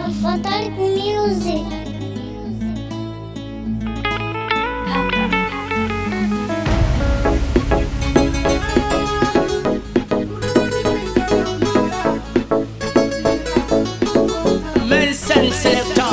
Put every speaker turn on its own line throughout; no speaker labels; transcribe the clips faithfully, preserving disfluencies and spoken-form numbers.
Fatal Music.
Medicine Selector.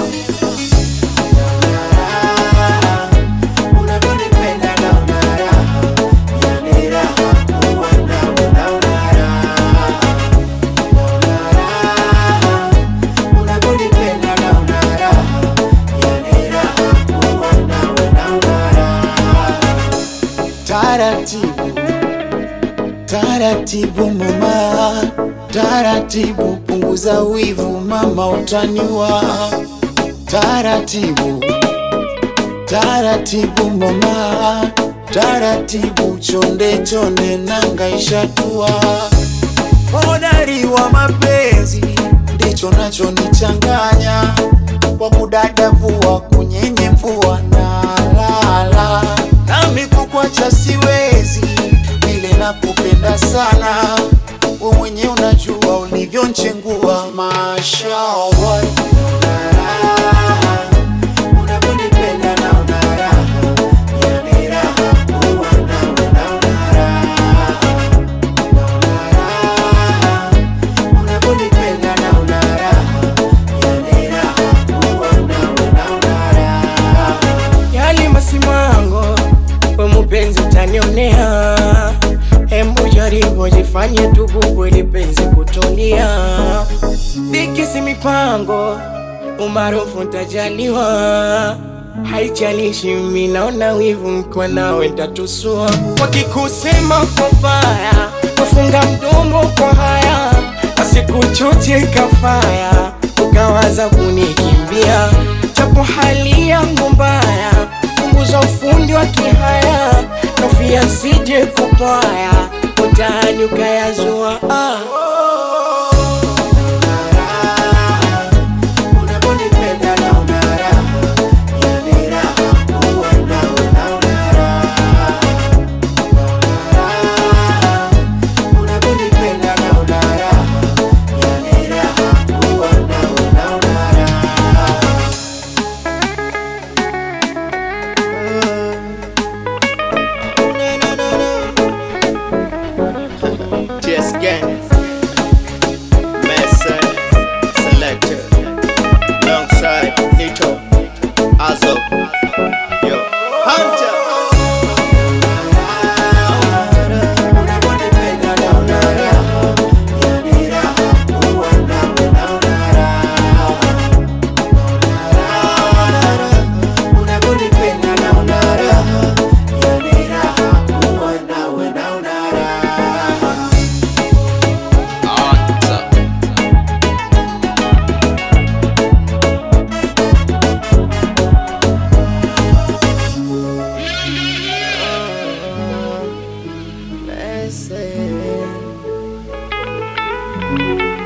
Taratibu, taratibu mama, taratibu punguza wivu mama utaniwa. Taratibu, taratibu mama, taratibu chonde chonde nanga ishatua. Hodari wa mapenzi ndicho nacho nichanganya, kwa kudadavua kunyenye mvua na lala. Nami kukwacha siwezi, vile nakupenda sana. Wewe mwenye unajua ulivyonchengua, mashallah. Unaponipenda na unara, yani raha kuwa nawe na unara. Unaponipenda na unara, yani raha kuwa nawe na unara.
Yali masimango kwa mupenzi utanionea, hembu jaribu jifanye tubu ili penzi kutulia. Vikisi mipango umaarufu ntajaliwa, haijalishi mimi naona wivu mkiwa nawe ntatusua. Wakikusema kwa baya kufunga mdomo kwa haya, asikuchote kafaya ukawaza kunikimbia. Chapo hali yangu mbaya, punguza ufundi wa kihaya, nofia sije kupaya utani ukayazua. ah.
Unaponipenda na unara, yani raha kuwa nawe na unara. Unaponipenda na unara, yani raha kuwa nawe na unara.
Just gang, Medicine Selector, alongside Nito, Azo, yo, Hunter.
Unaponipenda na unara, yani raha kuwa nawe na unara. Unaponipenda na unara, yani raha kuwa nawe na unara.
Medicine.